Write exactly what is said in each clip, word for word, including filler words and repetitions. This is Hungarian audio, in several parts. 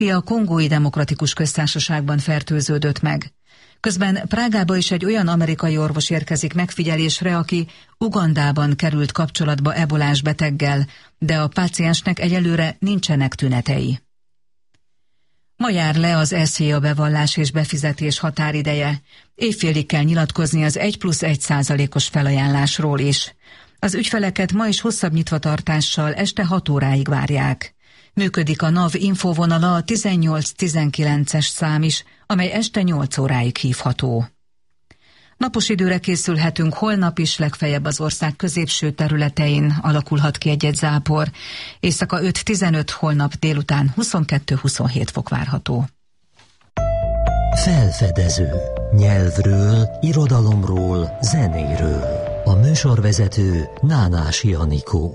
a Kongói Demokratikus Köztársaságban fertőződött meg. Közben Prágába is egy olyan amerikai orvos érkezik megfigyelésre, aki Ugandában került kapcsolatba ebolás beteggel, de a páciensnek egyelőre nincsenek tünetei. Ma jár le az é cé á bevallás és befizetés határideje. Évfélig kell nyilatkozni az egy plusz egy százalékos felajánlásról is. Az ügyfeleket ma is hosszabb nyitvatartással este hat óráig várják. Működik a NAV infovonala, a tizennyolc tizenkilences szám is, amely este nyolc óráig hívható. Napos időre készülhetünk holnap is, legfeljebb az ország középső területein alakulhat ki egy-egy zápor. Éjszaka öt tizenöt, holnap délután huszonkettő huszonhét fok várható. Felfedező. Nyelvről, irodalomról, zenéről. A műsorvezető Nánási Anikó.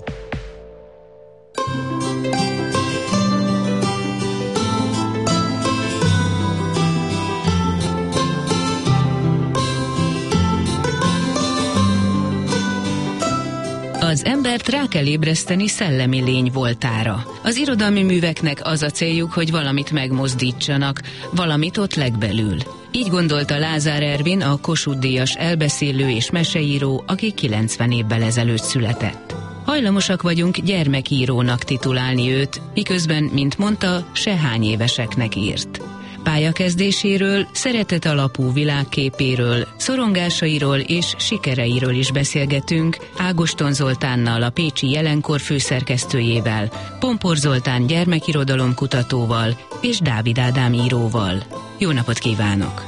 Az embert rá kell ébreszteni szellemi lény voltára. Az irodalmi műveknek az a céljuk, hogy valamit megmozdítsanak, valamit ott legbelül. Így gondolta Lázár Ervin, a Kossuth-díjas elbeszélő és meseíró, aki kilencven évvel ezelőtt született. Hajlamosak vagyunk gyermekírónak titulálni őt, miközben, mint mondta, sehány éveseknek írt. Pályakezdéséről, szeretet alapú világképéről, szorongásairól és sikereiről is beszélgetünk Ágoston Zoltánnal, a Pécsi Jelenkor főszerkesztőjével, Pompor Zoltán gyermekirodalomkutatóval és Dávid Ádám íróval. Jó napot kívánok!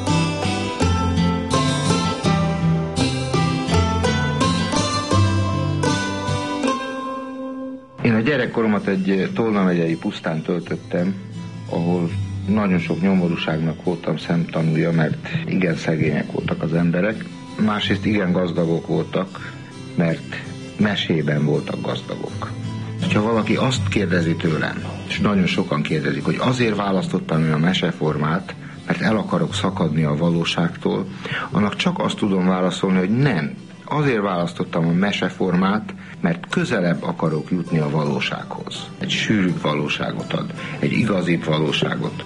Én a gyerekkoromat egy Tolna megyei pusztán töltöttem, ahol nagyon sok nyomorúságnak voltam szemtanúja, mert igen szegények voltak az emberek, másrészt igen gazdagok voltak, mert mesében voltak gazdagok. Ha valaki azt kérdezi tőlem, és nagyon sokan kérdezik, hogy azért választottam én a meseformát, mert el akarok szakadni a valóságtól, annak csak azt tudom válaszolni, hogy nem. Azért választottam a meseformát, mert közelebb akarok jutni a valósághoz. Egy sűrűbb valóságot ad, egy igazibb valóságot.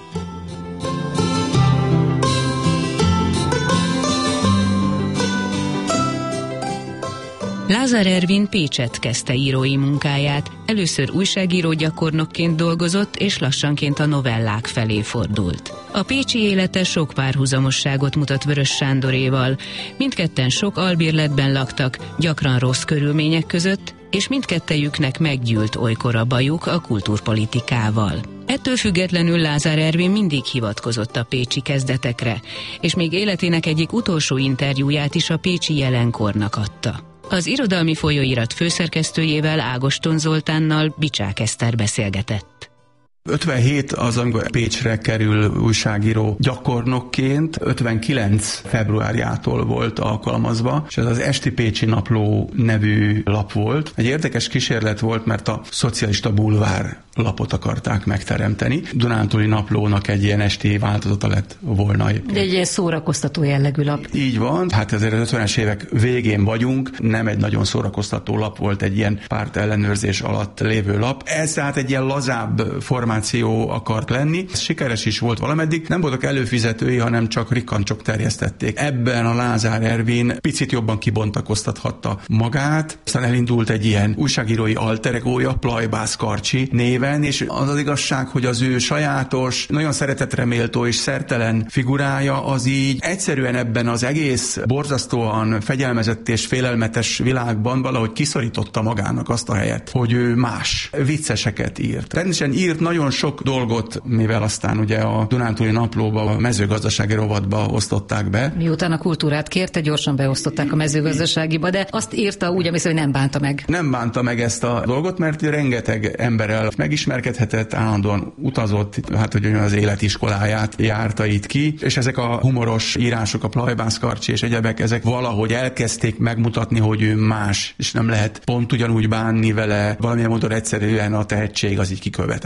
Lázár Ervin Pécsett kezdte írói munkáját, először újságíró gyakornokként dolgozott, és lassanként a novellák felé fordult. A pécsi élete sok párhuzamosságot mutat Vörös Sándoréval, mindketten sok albérletben laktak, gyakran rossz körülmények között, és mindkettejüknek meggyűlt olykor a bajuk a kultúrpolitikával. Ettől függetlenül Lázár Ervin mindig hivatkozott a pécsi kezdetekre, és még életének egyik utolsó interjúját is a Pécsi Jelenkornak adta. Az irodalmi folyóirat főszerkesztőjével, Ágoston Zoltánnal Bicsák Eszter beszélgetett. ötvenhét az, amikor Pécsre kerül újságíró gyakornokként, ötvenkilenc februárjától volt alkalmazva, és ez az Esti Pécsi Napló nevű lap volt. Egy érdekes kísérlet volt, mert a szocialista bulvár lapot akarták megteremteni. Dunántúli Naplónak egy ilyen esti változata lett volna. De egy ilyen szórakoztató jellegű lap. Így van, hát ezért az ötvenes évek végén vagyunk, nem egy nagyon szórakoztató lap volt, egy ilyen párt ellenőrzés alatt lévő lap. Ez tehát egy ilyen lazább formáció akart lenni. Ez sikeres is volt valameddig, nem voltak előfizetői, hanem csak rikkancsok terjesztették. Ebben a Lázár Ervin picit jobban kibontakoztathatta magát, aztán elindult egy ilyen újságírói alteregója, Plajbász Karcsi néven, és az az igazság, hogy az ő sajátos, nagyon szeretetre méltó és szertelen figurája az így egyszerűen ebben az egész borzasztóan fegyelmezett és félelmetes világban valahogy kiszorította magának azt a helyet, hogy ő más vicceseket írt. Természetesen írt nagyon sok dolgot, mivel aztán ugye a Dunántúli Naplóba, a mezőgazdasági rovatba osztották be. Miután a kultúrát kérte, gyorsan beosztották a mezőgazdaságiba, de azt írta úgy, ami szerint nem bánta meg. Nem bánta meg ezt a dolgot, mert rengeteg emberrel megismerkedhetett, állandóan utazott, hát hogy az életiskoláját járta itt ki, és ezek a humoros írások, a Plajbász Karcsi és egyebek, ezek valahogy elkezdték megmutatni, hogy ő más, és nem lehet pont ugyanúgy bánni vele, valamilyen módon egyszerűen a tehetség az így kikövetelte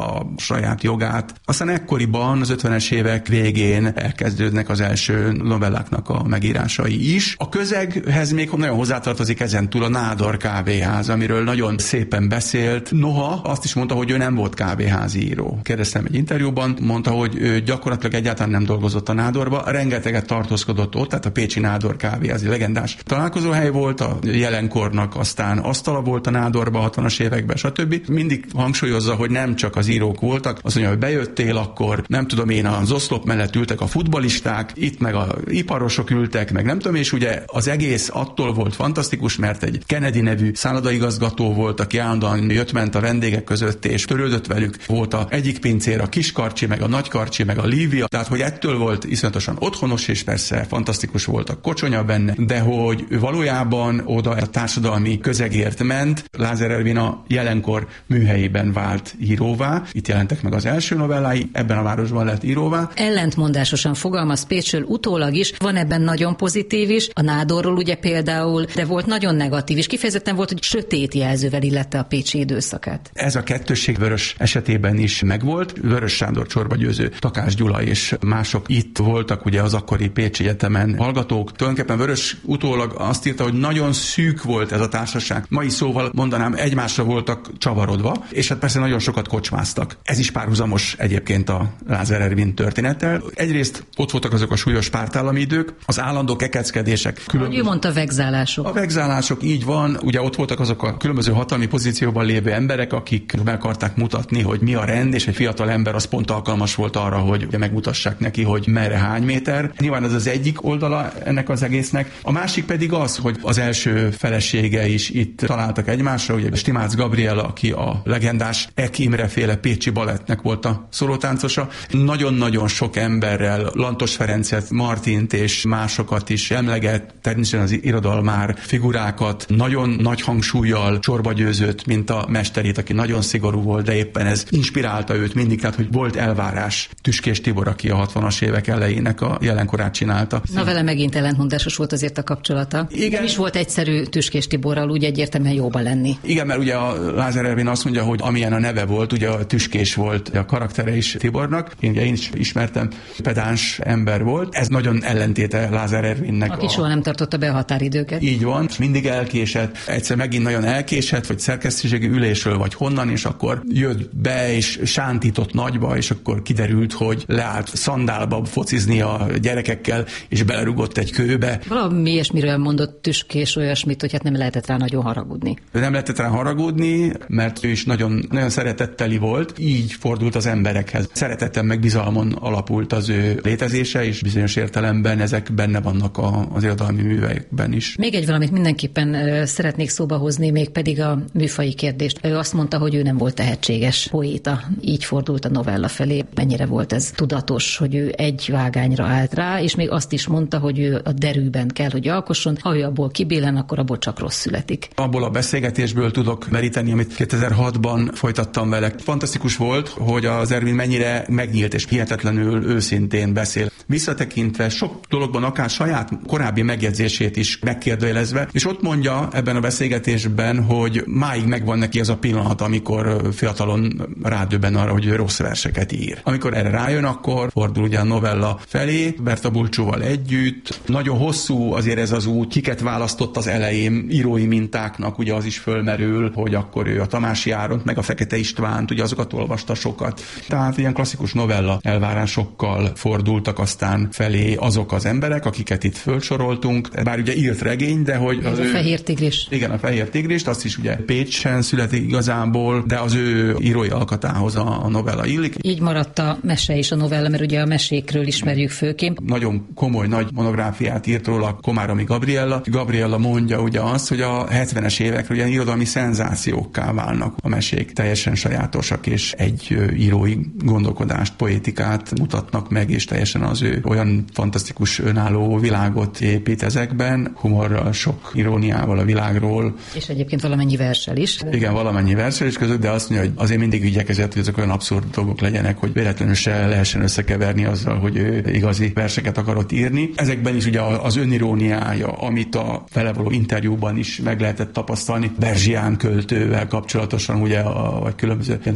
a saját jogát. Aztán ekkoriban, az ötvenes évek végén elkezdődnek az első novelláknak a megírásai is. A közeghez még nagyon hozzátartozik ezen túl a Nádor kávéház, amiről nagyon szépen beszélt. Noha azt is mondta, hogy ő nem volt kávéházi író. Kérdeztem egy interjúban, mondta, hogy ő gyakorlatilag egyáltalán nem dolgozott a Nádorba, rengeteget tartózkodott ott, tehát a pécsi Nádor kávéházi legendás találkozóhely volt, a jelenkornak aztán asztala volt a Nádorba hatvanas években, stb. Mindig hangsúlyozza, hogy nem csak az írók voltak, azt mondja, hogy bejöttél, akkor nem tudom én, az oszlop mellett ültek a futballisták, itt meg a iparosok ültek, meg nem tudom, és ugye az egész attól volt fantasztikus, mert egy Kennedy nevű szállodaigazgató volt, aki állandóan jött-ment a vendégek között, és törődött velük. Volt a egyik pincér, a Kiskarcsi, meg a Nagykarcsi, meg a Lívia, tehát hogy ettől volt iszonyatosan otthonos, és persze fantasztikus volt a kocsonya benne, de hogy valójában oda a társadalmi közegért ment. Lázár Ervin a jelenkor műhelyében vált íróvá. Itt jelentek meg az első novellái, ebben a városban lett íróvá. Ellentmondásosan fogalmaz Pécsről utólag is, van ebben nagyon pozitív is, a Nádorról ugye például, de volt nagyon negatív is. Kifejezetten volt, hogy sötét jelzővel illette a pécsi időszakát. Ez a kettősség Vörös esetében is megvolt. Vörös Sándor, Csorba Győző, Takás Gyula és mások itt voltak ugye az akkori Pécsi Egyetemen hallgatók. Tulajdonképpen Vörös utólag azt írta, hogy nagyon szűk volt ez a társaság. Mai szóval mondanám, egymásra voltak csavarodva, és hát persze nagyon sokat kocsmáztak. Ez is párhuzamos egyébként a Lázár Ervin történettel. Egyrészt ott voltak azok a súlyos pártállami idők, az állandó kekeckedések. Különböző... Ő mondta, vegzálások. A vegzálások, így van. Ugye ott voltak azok a különböző hatalmi pozícióban lévő emberek, akik meg akarták mutatni, hogy mi a rend, és egy fiatal ember az pont alkalmas volt arra, hogy ugye megmutassák neki, hogy merre hány méter. Nyilván ez az egyik oldala ennek az egésznek. A másik pedig az, hogy az első felesége is itt találtak egymásra, ugye Stimácz Gabriella, aki a legendás Ek Imre féle pécsi balettnek volt a szólótáncosa. Nagyon-nagyon sok emberrel, Lantos Ferencet, Martint és másokat is emleget, természetesen az irodalmár figurákat, nagyon nagy hangsúllyal Csorba Győzőt, mint a mesterét, aki nagyon szigorú volt, de éppen ez inspirálta őt mindig, tehát hogy volt elvárás. Tüskés Tibor, aki a hatvanas évek elejének a jelenkorát csinálta. Na vele megint ellentmondásos volt azért a kapcsolata. Igen. Nem is volt egyszerű Tüskés Tiborral úgy egyértelműen jóba lenni. Igen, mert ugye a Lázár Ervin azt mondja, hogy amilyen a neve volt, ugye a Tüskés volt a karaktere is Tibornak. Én, ugye én is ismertem, pedáns ember volt. Ez nagyon ellentéte Lázár Ervinnek. Aki a... soha nem tartotta be a határidőket. Így van, mindig elkésett. Egyszer megint nagyon elkésett, vagy szerkesztőségi ülésről, vagy honnan, és akkor jött be, és sántított nagyba, és akkor kiderült, hogy leállt szandálba focizni a gyerekekkel, és belerugott egy kőbe. Valami ilyesmiről mondott Tüskés olyasmit, hogy hát nem lehetett rá nagyon haragudni. Nem lehetett rá haragudni, mert ő is nagyon, nagyon szeretetteli volt, így fordult az emberekhez. Szeretetten meg bizalmon alapult az ő létezése, és bizonyos értelemben ezek benne vannak a, az irodalmi művekben is. Még egy valamit mindenképpen uh, szeretnék szóba hozni, még pedig a műfaji kérdést. Ő azt mondta, hogy ő nem volt tehetséges poéta, így fordult a novella felé. Mennyire volt ez tudatos, hogy ő egy vágányra állt rá, és még azt is mondta, hogy ő a derűben kell, hogy alkosson. Ha ő abból kibélen, akkor abból csak rossz születik. Abból a beszélgetésből tudok meríteni, amit kétezer-hatban folytattam vele. Fantasztikus volt, hogy az Ervin mennyire megnyílt és hihetetlenül őszintén beszél. Visszatekintve sok dologban akár saját korábbi megjegyzését is megkérdőjelezve, és ott mondja ebben a beszélgetésben, hogy máig megvan neki az a pillanat, amikor fiatalon rádöbben arra, hogy rossz verseket ír. Amikor erre rájön, akkor fordul ugye a novella felé, Berta Bulcsúval együtt. Nagyon hosszú azért ez az út, kiket választott az elején írói mintáknak, ugye az is fölmerül, hogy akkor ő a Tamási Áront, meg a Fekete Istvánt, ugye azokat olvasta sokat. Tehát ilyen klasszikus novella elvárásokkal fordultak aztán felé azok az emberek, akiket itt fölsoroltunk. Bár ugye írt regény, de hogy az a ő... Fehér Tigris. Igen, a Fehér Tigrist, azt is ugye Pécsen születik igazából, de az ő írói alkatához a, a novella illik. Így maradt a mese és a novella, mert ugye a mesékről ismerjük főként. Nagyon komoly, nagy monográfiát írt róla Komáromi Gabriella. Gabriella mondja ugye azt, hogy a hetvenes évekről ilyen irodalmi szenzációkká válnak a mesék, teljesen sajátosak, és egy írói gondolkodást, poétikát mutatnak meg, és teljesen az ő olyan fantasztikus önálló világot épít ezekben, humorral, sok iróniával a világról. És egyébként valamennyi verssel is. Igen, valamennyi verssel is között, de azt mondja, hogy azért mindig igyekezett, hogy ezek olyan abszurd dolgok legyenek, hogy véletlenül se lehessen összekeverni azzal, hogy ő igazi verseket akarott írni. Ezekben is ugye az öniróniája, amit a vele való interjúban is meg lehetett tapasztalni, Berzsián költővel kapcsolatosan, ugye, a, vagy különböző ilyen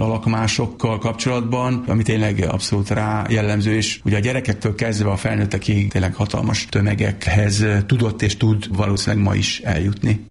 alakmásokkal kapcsolatban, ami tényleg abszolút rá jellemző, és ugye a gyerekektől kezdve a felnőttekig tényleg hatalmas tömegekhez tudott és tud valószínűleg ma is eljutni.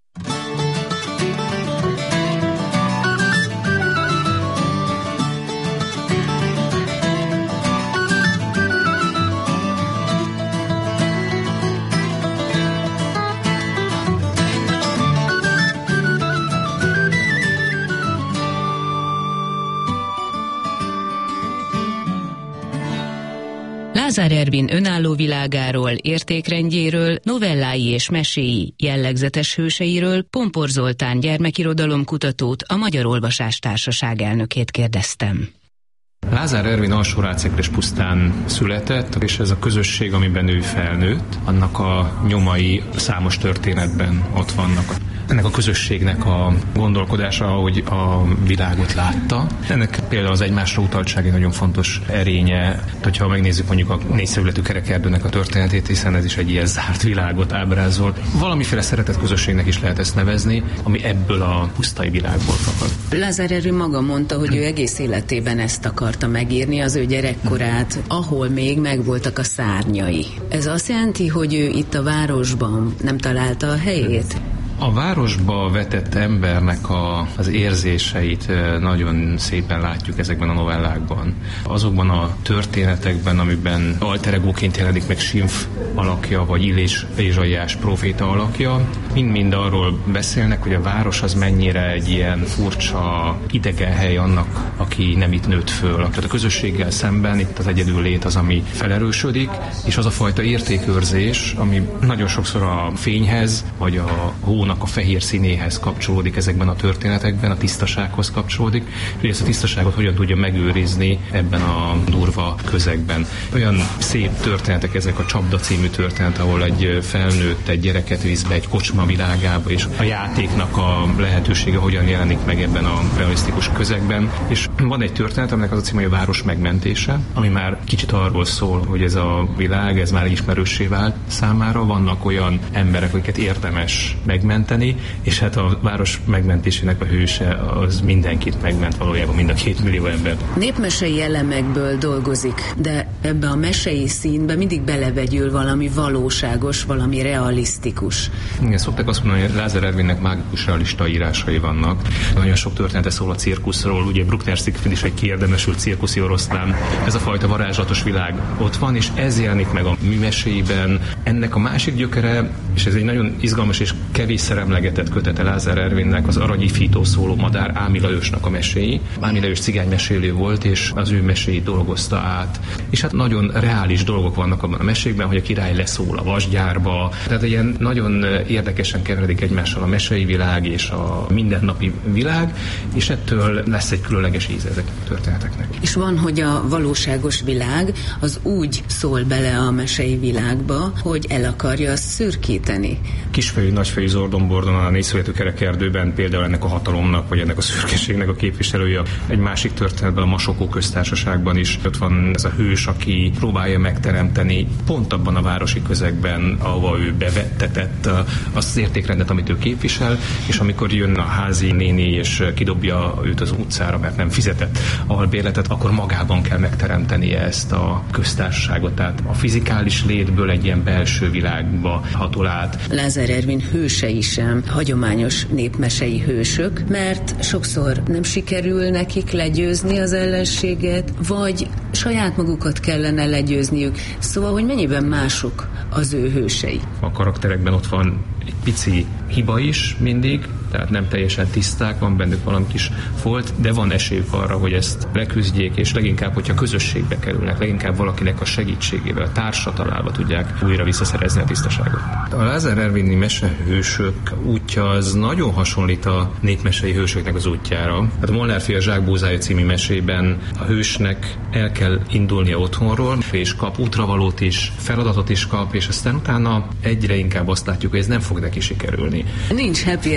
Lázár Ervin önálló világáról, értékrendjéről, novellái és meséi, jellegzetes hőseiről Pompor Zoltán gyermekirodalomkutatót, a Magyar Olvasás Társaság elnökét kérdeztem. Lázár Ervin Alsórácekrespusztán született, és ez a közösség, amiben ő felnőtt, annak a nyomai számos történetben ott vannak. Ennek a közösségnek a gondolkodása, ahogy a világot látta. Ennek például az egymásra utaltság egy nagyon fontos erénye, hogyha megnézzük mondjuk a négyszögletű kerekerdőnek a történetét, hiszen ez is egy ilyen zárt világot ábrázol. Valamiféle szeretett közösségnek is lehet ezt nevezni, ami ebből a pusztai világból fakad. Lázár Ervin maga mondta, hogy ő egész életében ezt akarta megírni, az ő gyerekkorát, ahol még megvoltak a szárnyai. Ez azt jelenti, hogy ő itt a városban nem találta a helyét? A városba vetett embernek a, az érzéseit nagyon szépen látjuk ezekben a novellákban. Azokban a történetekben, amiben alter egóként jelenik meg Sinf alakja, vagy Illés Ézsaiás próféta alakja, mind-mind arról beszélnek, hogy a város az mennyire egy ilyen furcsa, idegen hely annak, aki nem itt nőtt föl. Tehát a közösséggel szemben itt az egyedül lét az, ami felerősödik, és az a fajta értékőrzés, ami nagyon sokszor a fényhez, vagy a hó a fehér színéhez kapcsolódik ezekben a történetekben, a tisztasághoz kapcsolódik, és ezt a tisztaságot hogyan tudja megőrizni ebben a durva közegben. Olyan szép történetek ezek, a Csapda című történet, ahol egy felnőtt egy gyereket visz be egy kocsma világába, és a játéknak a lehetősége hogyan jelenik meg ebben a realisztikus közegben. És van egy történet, aminek az a címe, hogy a város megmentése, ami már kicsit arról szól, hogy ez a világ, ez már ismerőssé vált számára. Vannak olyan emberek, akiket érdemes megmenteni, és hát a város megmentésének a hőse az mindenkit megment, valójában mind a két millió ember. Népmesei elemekből dolgozik, de ebbe a mesei színbe mindig belevegyül valami valóságos, valami realisztikus. Igen, szokták azt mondani, hogy Lázár Ervinnek mágikus realista írásai vannak. Nagyon sok története szól a cirkuszról, ugye Bruckner Siegfried is egy kiérdemesült cirkuszi oroszlán. Ez a fajta varázslatos világ ott van, és ez jelenik meg a műmeséiben. Ennek a másik gyökere, és ez egy nagyon izgalmas és kevés emlegetett kötete Lázár Ervinnek, az Aranyifító szóló madár Ámi Lajosnak a meséi. Ámi Lajos cigánymesélő volt, és az ő meséit dolgozta át. És hát nagyon reális dolgok vannak abban a mesékben, hogy a király leszól a vasgyárba. Tehát ilyen nagyon érdekesen keveredik egymással a mesei világ és a mindennapi világ, és ettől lesz egy különleges íze ezeknek a történeteknek. És van, hogy a valóságos világ az úgy szól bele a mesei világba, hogy el akarja azt szürkíteni. Kisfejű, nagyfejű Zordon-Bordon, a négyszögletű kerekerdőben például ennek a hatalomnak, vagy ennek a szürkeségnek a képviselője. Egy másik történetben, a Masokó köztársaságban is ott van ez a hős, aki próbálja megteremteni pont abban a városi közegben, ahova ő bevettetett azt az értékrendet, amit ő képvisel, és amikor jön a házi néni, és kidobja őt az utcára, mert nem fizetett albérletet, akkor magában kell megteremtenie ezt a köztársaságot. Tehát a fizikális létből egy ilyen belső világba hatol át. Lázár Ervin hősei sem hagyományos népmesei hősök, mert sokszor nem sikerül nekik legyőzni az ellenséget, vagy saját magukat kellene legyőzniük. Szóval, hogy mennyiben mások az ő hősei? A karakterekben ott van egy pici hiba is mindig, tehát nem teljesen tiszták, van bennük valami kis folt, de van esélyük arra, hogy ezt leküzdjék, és leginkább, hogyha közösségbe kerülnek, leginkább valakinek a segítségével, a társatalálva tudják újra visszaszerezni a tisztaságot. A Lázár Ervini mesehősök útja az nagyon hasonlít a népmesei hősöknek az útjára. Hát a Molnár fia Zsákbózája című mesében a hősnek el kell indulnia otthonról, és kap útravalót is, feladatot is kap, és aztán utána egyre inkább azt látjuk, hogy ez nem fog neki sikerülni. Nincs happy end.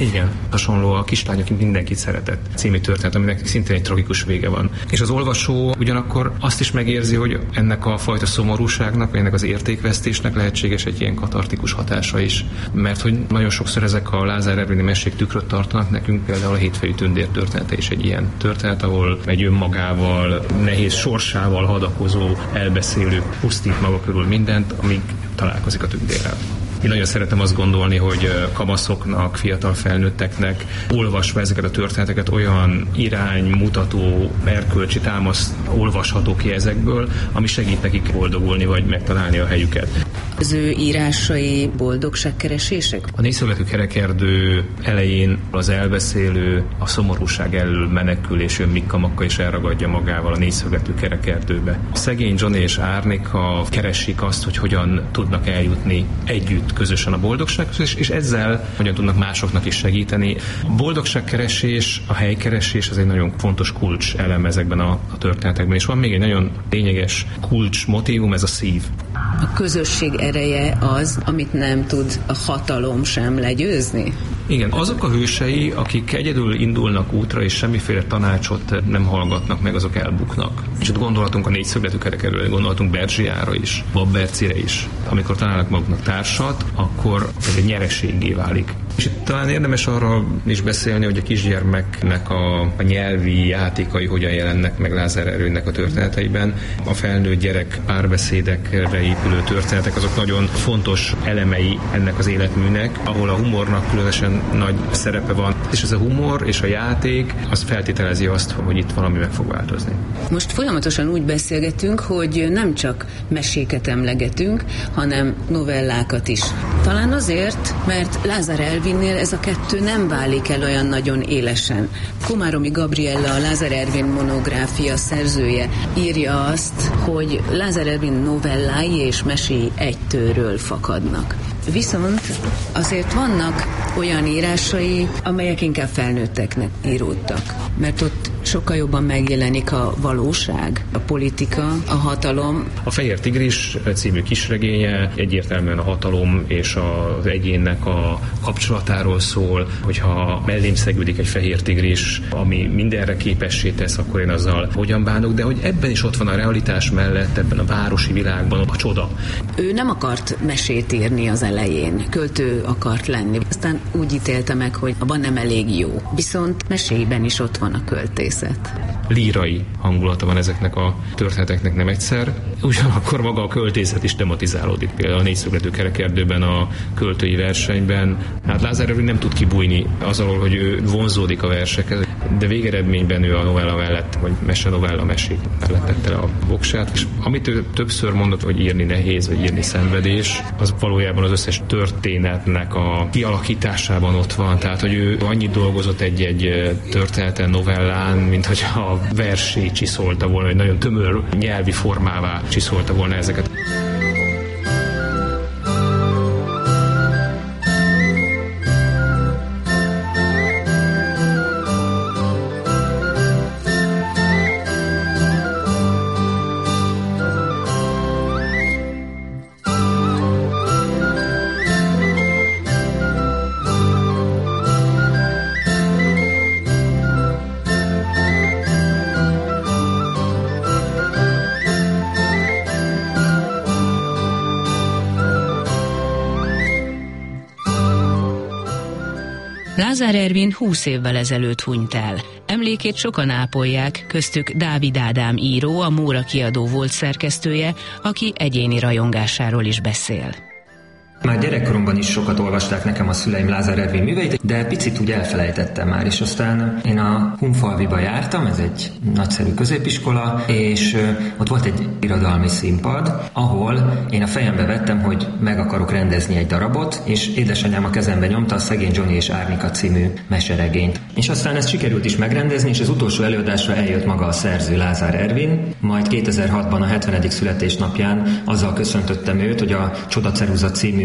Igen, hasonló a Kislány, aki mindenkit szeretett című történet, aminek szintén egy tragikus vége van. És az olvasó ugyanakkor azt is megérzi, hogy ennek a fajta szomorúságnak, vagy ennek az értékvesztésnek lehetséges egy ilyen katartikus hatása is. Mert hogy nagyon sokszor ezek a Lázár Ervini mesék tükröt tartanak nekünk, például a Hétfejű tündér története is egy ilyen történet, ahol egy önmagával, nehéz sorsával hadakozó elbeszélő pusztít maga körül mindent, amíg találkozik a tündérrel. Én nagyon szeretem azt gondolni, hogy kamaszoknak, fiatal felnőtteknek olvasva ezeket a történeteket olyan iránymutató, erkölcsi támasz olvasható ki ezekből, ami segít nekik boldogulni, vagy megtalálni a helyüket. Az ő írásai boldogságkeresések? A Négyszögletű kerekerdő elején az elbeszélő a szomorúság elől menekül, és jön Mikka Makka és elragadja magával a Négyszögletű kerekerdőbe. Szegény Johnny és Árnika keresik azt, hogy hogyan tudnak eljutni együtt közösen a boldogsághoz, és, és ezzel hogyan tudnak másoknak is segíteni. A boldogságkeresés, a helykeresés az egy nagyon fontos kulcs elem ezekben a, a történetekben, és van még egy nagyon lényeges kulcs motívum, ez a szív. A közösség ereje az, amit nem tud a hatalom sem legyőzni? Igen, azok a hősei, akik egyedül indulnak útra, és semmiféle tanácsot nem hallgatnak meg, azok elbuknak. És ott gondolhatunk a Négyszögletű kerekerdőre, gondolhatunk Berzsiára is, Babbercire is. Amikor találnak maguknak társat, akkor ez egy nyereséggé válik. És itt talán érdemes arra is beszélni, hogy a kisgyermeknek a, a nyelvi játékai hogyan jelennek meg Lázár Ervinnek a történeteiben. A felnőtt gyerek párbeszédekre épülő történetek, azok nagyon fontos elemei ennek az életműnek, ahol a humornak különösen nagy szerepe van. És ez a humor és a játék, az feltételezi azt, hogy itt valami meg fog változni. Most folyamatosan úgy beszélgetünk, hogy nem csak meséket emlegetünk, hanem novellákat is. Talán azért, mert Lázár Ervinnél ez a kettő nem válik el olyan nagyon élesen. Komáromi Gabriella, a Lázár Ervin monográfia szerzője írja azt, hogy Lázár Ervin novellái és meséi egy tőről fakadnak. Viszont azért vannak olyan írásai, amelyek inkább felnőtteknek íródtak, mert ott sokkal jobban megjelenik a valóság, a politika, a hatalom. A Fehér tigris című kisregénye egyértelműen a hatalom és az egyénnek a kapcsolatáról szól, hogyha mellém szegődik egy fehér tigris, ami mindenre képessé tesz, akkor én azzal hogyan bánok, de hogy ebben is ott van a realitás mellett, ebben a városi világban a csoda. Ő nem akart mesét írni az elején, költő akart lenni. Aztán úgy ítélte meg, hogy abban nem elég jó. Viszont meséiben is ott van a költészet. Lírai hangulata van ezeknek a történeteknek nem egyszer. Ugyanakkor maga a költészet is tematizálódik. Például a Négyszögletű kerekerdőben, a költői versenyben. Hát Lázár Ervin nem tud kibújni azon, hogy ő vonzódik a versekhez, de végeredményben ő a novella mellett, vagy mese novella mesék mellett tette le a voksát. És amit ő többször mondott, hogy írni nehéz, vagy írni szenvedés, az valójában az összes történetnek a kialakításában ott van. Tehát, hogy ő annyit dolgozott egy-egy történeten, novellán, mint hogy a versé csiszolta volna, hogy nagyon tömör nyelvi formává csiszolta volna ezeket. Lázár Ervin húsz évvel ezelőtt hunyt el. Emlékét sokan ápolják, köztük Dávid Ádám író, a Móra kiadó volt szerkesztője, aki egyéni rajongásáról is beszél. Már gyerekkoromban is sokat olvasták nekem a szüleim Lázár Ervin műveit, de picit úgy elfelejtettem már, és aztán én a Hunfalviba jártam, ez egy nagyszerű középiskola, és ott volt egy irodalmi színpad, ahol én a fejembe vettem, hogy meg akarok rendezni egy darabot, és édesanyám a kezembe nyomta a Szegény Johnny és Árnika című meseregényt. És aztán ezt sikerült is megrendezni, és az utolsó előadásra eljött maga a szerző Lázár Ervin, majd kétezer-hatban a hetvenedik születésnapján azzal köszöntöttem őt, hogy a Csodaceruza című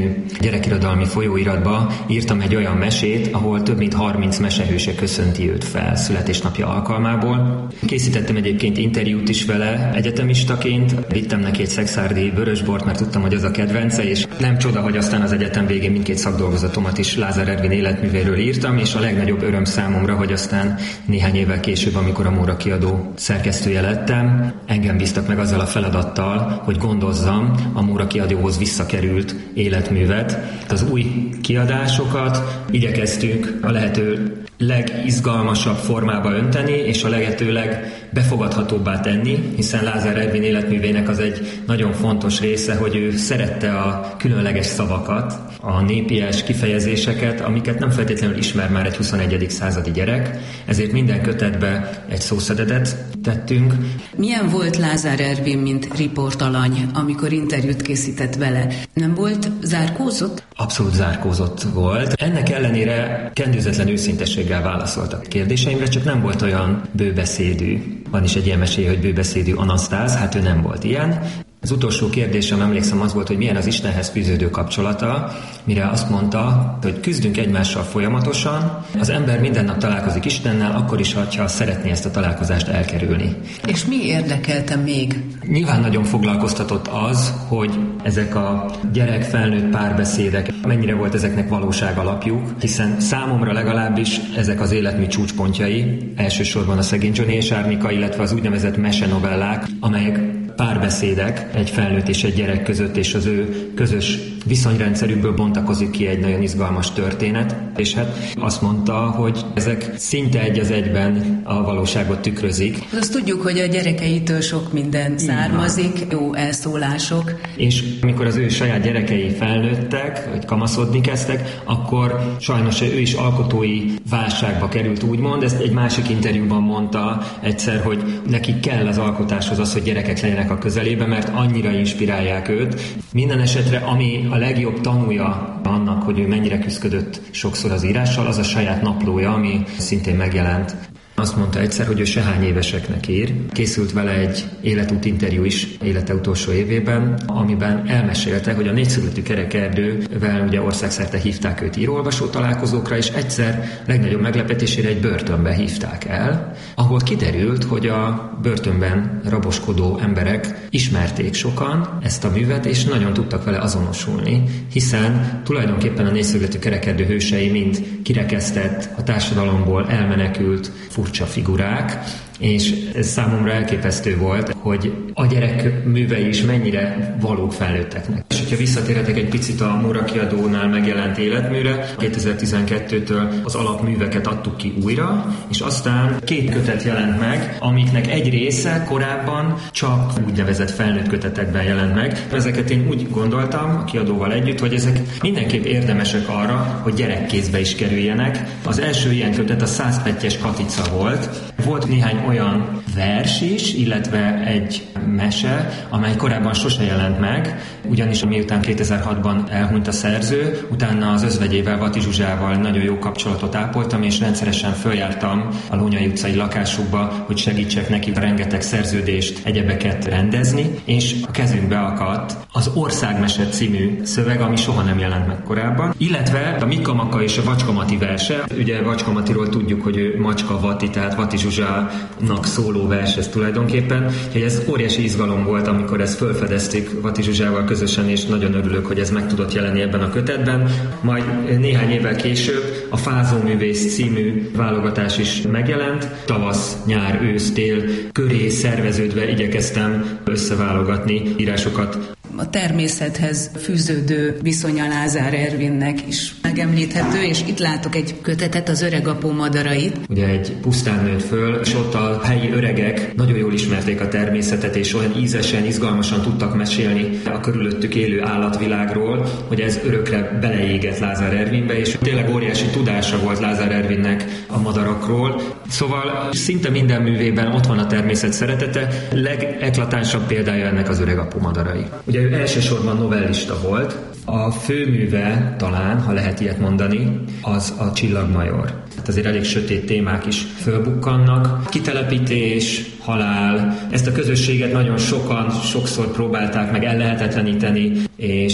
című gyerekirodalmi folyóiratba írtam egy olyan mesét, ahol több mint harminc mesehőse köszönti őt fel születésnapja alkalmából. Készítettem egyébként interjút is vele egyetemistaként, vittem neki egy szekszárdi vörösbort, mert tudtam, hogy az a kedvence, és nem csoda, hogy aztán az egyetem végén mindkét szakdolgozatomat is Lázár Ervin életművéről írtam, és a legnagyobb öröm számomra, hogy aztán néhány évvel később, amikor a Móra kiadó szerkesztője lettem, engem bíztak meg azzal a feladattal, hogy gondozzam a Móra kiadóhoz visszakerült életművet. Az új kiadásokat igyekeztünk a lehető legizgalmasabb formába önteni, és a lehető legbefogadhatóbbá tenni, hiszen Lázár Ervin életművének az egy nagyon fontos része, hogy ő szerette a különleges szavakat, a népies kifejezéseket, amiket nem feltétlenül ismer már egy huszonegyedik századi gyerek, ezért minden kötetbe egy szószedetet tettünk. Milyen volt Lázár Ervin, mint riportalany, amikor interjút készített vele? Nem volt zárkózott? Abszolút zárkózott volt. Ennek ellenére kendőzetlen őszinteséggel válaszoltak kérdéseimre, csak nem volt olyan bőbeszédű. Van is egy ilyen meséje, hogy bőbeszédű Anasztáz, hát ő nem volt ilyen. Az utolsó kérdésem, emlékszem, az volt, hogy milyen az Istenhez fűződő kapcsolata, mire azt mondta, hogy küzdünk egymással folyamatosan, az ember minden nap találkozik Istennel, akkor is, ha szeretné ezt a találkozást elkerülni. És mi érdekelte még? Nyilván nagyon foglalkoztatott az, hogy ezek a gyerek-felnőtt párbeszédek, mennyire volt ezeknek valóság alapjuk, hiszen számomra legalábbis ezek az életmű csúcspontjai, elsősorban a Szegény Johnny és Árnika, illetve az úgynevezett mesenovellák, amelyek párbeszédek egy felnőtt és egy gyerek között, és az ő közös viszonyrendszerükből bontakozik ki egy nagyon izgalmas történet, és hát azt mondta, hogy ezek szinte egy az egyben a valóságot tükrözik. Azt tudjuk, hogy a gyerekeitől sok minden származik, jó elszólások. És amikor az ő saját gyerekei felnőttek, vagy kamaszodni kezdtek, akkor sajnos ő is alkotói válságba került, úgymond. Ezt egy másik interjúban mondta egyszer, hogy neki kell az alkotáshoz az, hogy gyerekek legyenek a közelébe, mert annyira inspirálják őt. Minden esetre, ami a legjobb tanúja annak, hogy ő mennyire küzdött sokszor az írással, az a saját naplója, ami szintén megjelent. Azt mondta egyszer, hogy ő sehány éveseknek ír. Készült vele egy életút interjú is élete utolsó évében, amiben elmesélte, hogy a Négyszögletű Kerekerdővel ugye országszerte hívták őt író-olvasó találkozókra, és egyszer legnagyobb meglepetésére egy börtönbe hívták el, ahol kiderült, hogy a börtönben raboskodó emberek ismerték sokan ezt a művet, és nagyon tudtak vele azonosulni, hiszen tulajdonképpen a Négyszögletű Kerekerdő hősei mind kirekesztett, a társadalomból elmenekült, furcsa figurák, és ez számomra elképesztő volt, hogy a gyerek művei is mennyire valók felnőtteknek. És hogyha visszatérhetek egy picit a Móra kiadónál megjelent életműre, kétezer-tizenkettőtől az alapműveket adtuk ki újra, és aztán két kötet jelent meg, amiknek egy része korábban csak úgynevezett felnőtt kötetekben jelent meg. Ezeket én úgy gondoltam a kiadóval együtt, hogy ezek mindenképp érdemesek arra, hogy gyerekkézbe is kerüljenek. Az első ilyen kötet a Százpettyes Katica volt. Volt néhány olyan vers is, illetve egy mese, amely korábban sose jelent meg, ugyanis miután kétezer-hatban elhunyt a szerző, utána az özvegyével, Vati Zsuzsával nagyon jó kapcsolatot ápoltam, és rendszeresen följártam a Lónyai utcai lakásukba, hogy segítsek neki rengeteg szerződést, egyebeket rendezni, és a kezünkbe akadt az Országmese című szöveg, ami soha nem jelent meg korábban, illetve a Mika Maka és a Vacska Mati verse. Ugye Vacska Matiról tudjuk, hogy ő Macska Vati, tehát Vati Zsuzsának szóló vers ez tulajdonképpen. Úgyhogy ez óriási izgalom volt, amikor ezt felfedezték Vati Zsuzsával közösen, és nagyon örülök, hogy ez meg tudott jelenni ebben a kötetben. Majd néhány évvel később a Fázóművész című válogatás is megjelent. Tavasz, nyár, ősz, tél köré szerveződve igyekeztem összeválogatni írásokat. A természethez fűződő viszonya Lázár Ervinnek is megemlíthető, és itt látok egy kötetet, az Öregapó madarait. Ugye egy pusztán nőtt föl, és ott a helyi öregek nagyon jól ismerték a természetet, és olyan ízesen, izgalmasan tudtak mesélni a körülöttük élő állatvilágról, hogy ez örökre beleégett Lázár Ervinbe, és tényleg óriási tudása volt Lázár Ervinnek a madarakról. Szóval szinte minden művében ott van a természet szeretete, legeklatánsabb példája ennek az Öregapó madarai. Ugye ő elsősorban novellista volt. A főműve talán, ha lehet ilyet mondani, az a Csillagmajor. Hát azért elég sötét témák is fölbukkannak. Kitelepítés, halál, ezt a közösséget nagyon sokan, sokszor próbálták meg ellehetetleníteni, és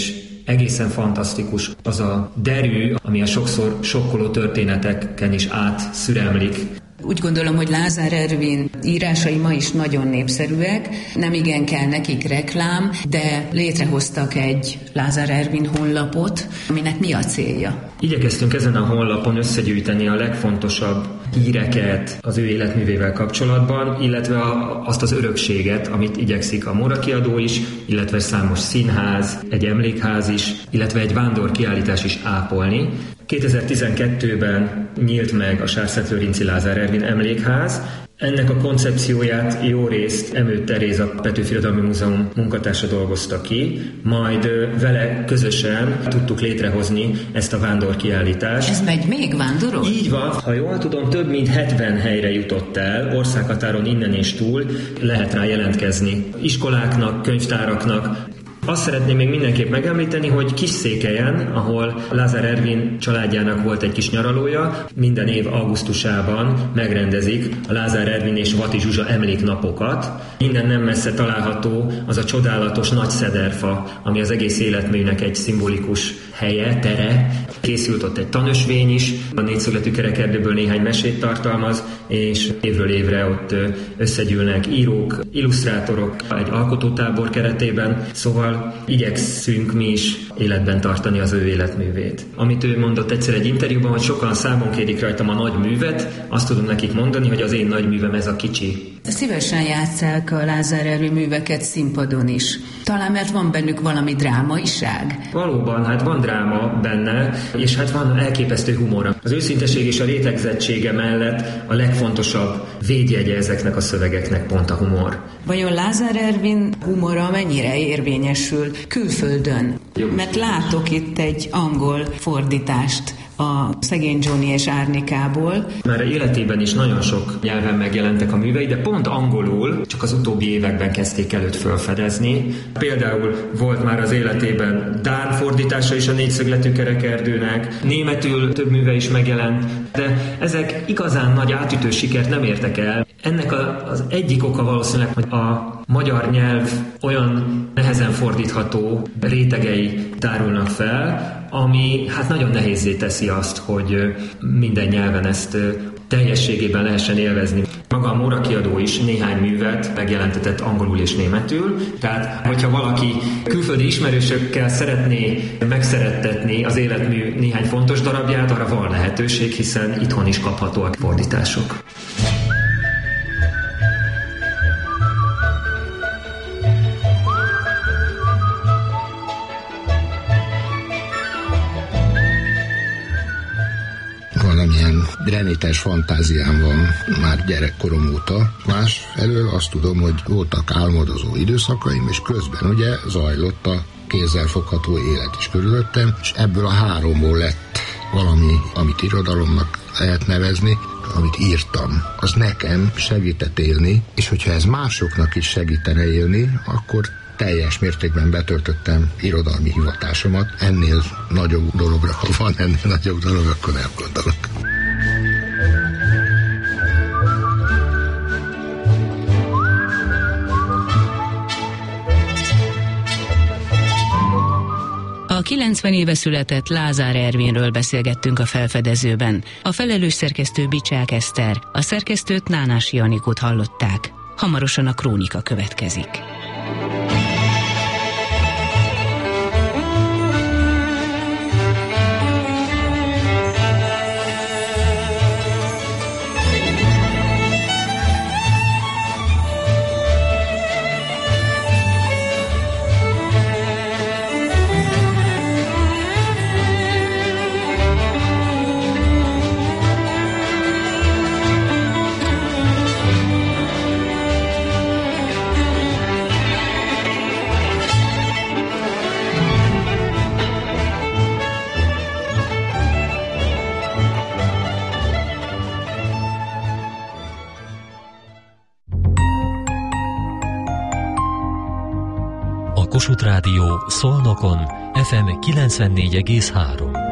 egészen fantasztikus az a derű, ami a sokszor sokkoló történeteken is átszüremlik. Úgy gondolom, hogy Lázár Ervin írásai ma is nagyon népszerűek, nem igen kell nekik reklám, de létrehoztak egy Lázár Ervin honlapot, aminek mi a célja? Igyekeztünk ezen a honlapon összegyűjteni a legfontosabb híreket az ő életművével kapcsolatban, illetve a, azt az örökséget, amit igyekszik a Móra kiadó is, illetve számos színház, egy emlékház is, illetve egy vándorkiállítás is ápolni. kétezer-tizenkettőben nyílt meg a Sárszent-Lőrinci Lázár Ervin emlékház. Ennek a koncepcióját jó részt Emőt Teréza Petőfi Irodalmi Múzeum munkatársa dolgozta ki, majd vele közösen tudtuk létrehozni ezt a vándorkiállítást. Ez megy még, vándorol? Így van. Ha jól tudom, több mint hetven helyre jutott el, országhatáron innen és túl, lehet rá jelentkezni iskoláknak, könyvtáraknak. Azt szeretném még mindenképp megemlíteni, hogy Kisszékelyen, ahol Lázár Ervin családjának volt egy kis nyaralója, minden év augusztusában megrendezik a Lázár Ervin és Vati Zsuzsa emléknapokat. Innen nem messze található az a csodálatos nagy szederfa, ami az egész életműnek egy szimbolikus helye, tere. Készült ott egy tanösvény is, a négyszögletű kerekerdőből néhány mesét tartalmaz, és évről évre ott összegyűlnek írók, illusztrátorok egy alkotótábor keretében, szóval igyekszünk mi is életben tartani az ő életművét. Amit ő mondott egyszer egy interjúban, hogy sokan számon kérik rajtam a nagy művet, azt tudom nekik mondani, hogy az én nagy művem ez a kicsi. Szívesen játsszák a Lázár Ervin műveket színpadon is. Talán mert van bennük valami drámaiság? Valóban, hát van dráma benne, és hát van elképesztő humora. Az őszinteség és a rétegzettsége mellett a legfontosabb védjegye ezeknek a szövegeknek pont a humor. Vajon Lázár Ervin humora mennyire érvényesül külföldön? Mert látok itt egy angol fordítást a Szegény Johnny és Árnikából. Már életében is nagyon sok nyelven megjelentek a művei, de pont angolul csak az utóbbi években kezdték előtt felfedezni. Például volt már az életében dán fordítása is a négyszögletű kerekerdőnek, németül több műve is megjelent, de ezek igazán nagy átütő sikert nem értek el. Ennek a, az egyik oka valószínűleg, hogy a magyar nyelv olyan nehezen fordítható rétegei tárulnak fel, ami hát nagyon nehézzé teszi azt, hogy minden nyelven ezt teljességében lehessen élvezni. Maga a Móra kiadó is néhány művet megjelentetett angolul és németül, tehát hogyha valaki külföldi ismerősökkel szeretné megszerettetni az életmű néhány fontos darabját, arra van lehetőség, hiszen itthon is kaphatóak fordítások. Valamilyen granites fantáziám van már gyerekkorom óta. Másfelől azt tudom, hogy voltak álmodozó időszakaim, és közben ugye zajlott a kézzelfogható élet is körülöttem, és ebből a háromból lett valami, amit irodalomnak lehet nevezni, amit írtam. Az nekem segített élni, és hogyha ez másoknak is segítene élni, akkor teljes mértékben betöltöttem irodalmi hivatásomat. Ennél nagyobb dologra, ha van ennél nagyobb dolog, akkor nem gondolok. A kilencven éve született Lázár Ervinről beszélgettünk a Felfedezőben. A felelős szerkesztő Bicsák Eszter, a szerkesztőt Nánási Anikót hallották. Hamarosan a krónika következik. Kossuth Rádió Szolnokon ef em kilencvennégy egész három.